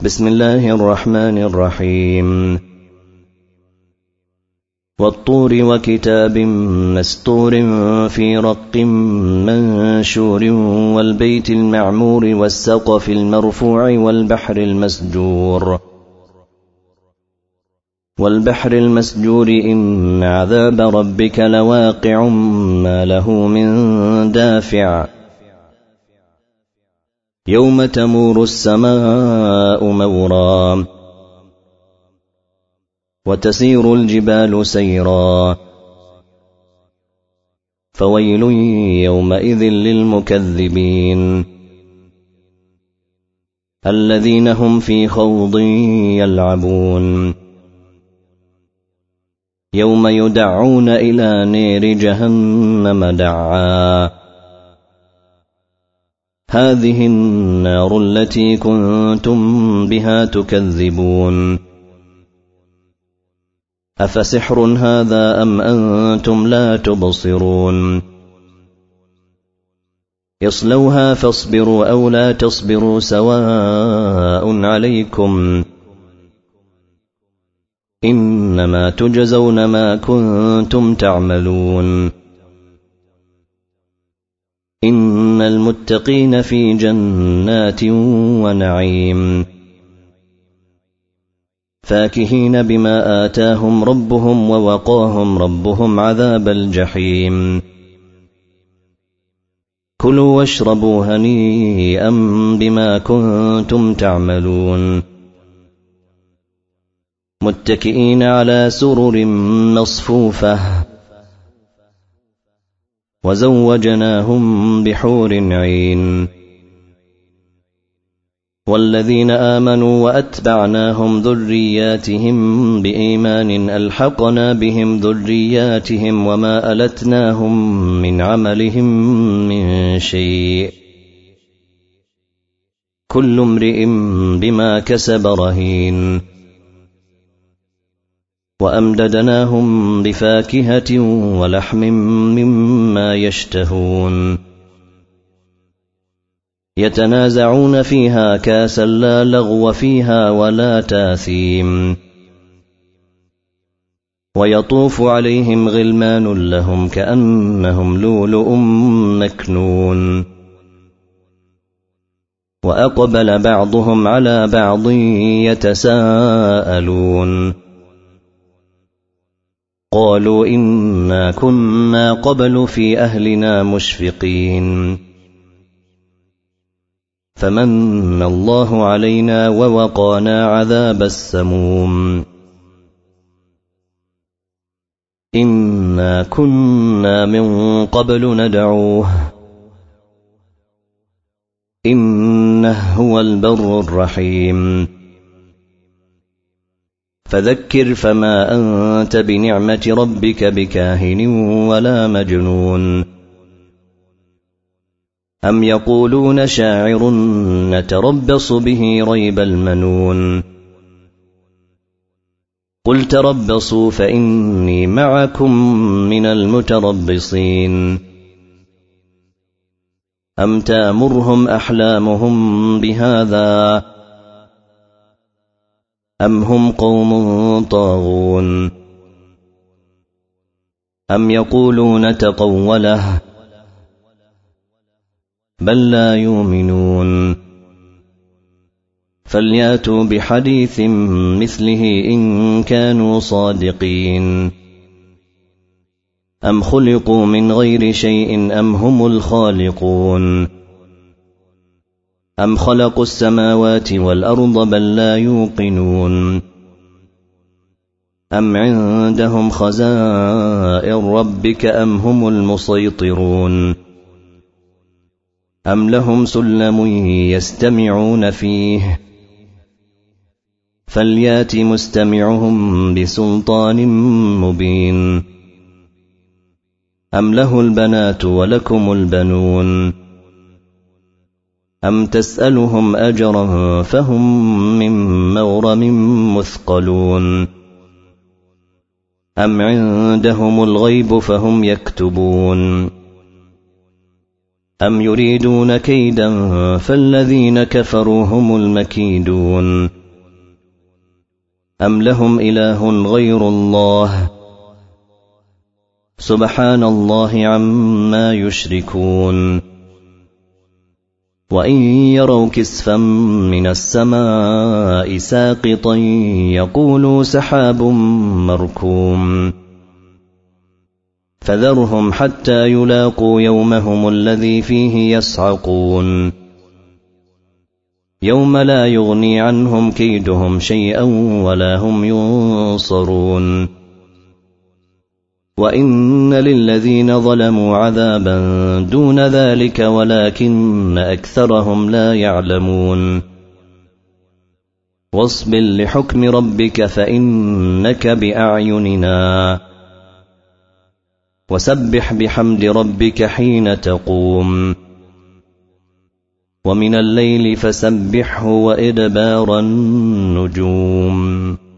بسم الله الرحمن الرحيم والطور وكتاب مسطور في رق منشور والبيت المعمور والسقف المرفوع والبحر المسجور إن عذاب ربك لواقع ما له من دافع يوم تمور السماء مورا وتسير الجبال سيرا فويل يومئذ للمكذبين الذين هم في خوض يلعبون يوم يدعون إلى نير جهنم دعا هذه النار التي كنتم بها تكذبون أفسحر هذا أم أنتم لا تبصرون اصلوها فاصبروا أو لا تصبروا سواء عليكم إنما تجزون ما كنتم تعملون إن المتقين في جنات ونعيم فاكهين بما آتاهم ربهم ووقاهم ربهم عذاب الجحيم كلوا واشربوا هنيئا بما كنتم تعملون متكئين على سرر مصفوفة وزوجناهم بحور عين والذين آمنوا وأتبعناهم ذرياتهم بإيمان ألحقنا بهم ذرياتهم وما ألتناهم من عملهم من شيء كل امرئ بما كسب رهين وأمددناهم بفاكهة ولحم مما يشتهون يتنازعون فيها كاسا لا لغو فيها ولا تاثيم ويطوف عليهم غلمان لهم كأنهم لؤلؤ مكنون وأقبل بعضهم على بعض يتساءلون قالوا إنا كنا قبل في أهلنا مشفقين فمن الله علينا ووقانا عذاب السموم إنا كنا من قبل ندعوه إنه هو البر الرحيم فذكر فما أنت بنعمة ربك بكاهن ولا مجنون أم يقولون شاعر نتربص به ريب المنون قل تربصوا فإني معكم من المتربصين أم تأمرهم أحلامهم بهذا أم هم قوم طاغون أم يقولون تقوله بل لا يؤمنون فلياتوا بحديث مثله إن كانوا صادقين أم خلقوا من غير شيء أم هم الخالقون أم خلقوا السماوات والأرض بل لا يوقنون أم عندهم خزائن ربك أم هم المسيطرون أم لهم سلم يستمعون فيه فليات مستمعهم بسلطان مبين أم له البنات ولكم البنون أم تسألهم أجرا فهم من مغرم مثقلون أم عندهم الغيب فهم يكتبون أم يريدون كيدا فالذين كفروا هم المكيدون أم لهم إله غير الله سبحان الله عما يشركون وإن يروا كسفا من السماء ساقطا يقولوا سحاب مركوم فذرهم حتى يلاقوا يومهم الذي فيه يصعقون يوم لا يغني عنهم كيدهم شيئا ولا هم ينصرون وإن للذين ظلموا عذابا دون ذلك ولكن أكثرهم لا يعلمون واصبر لحكم ربك فإنك بأعيننا وسبح بحمد ربك حين تقوم ومن الليل فسبحه وإدبار النجوم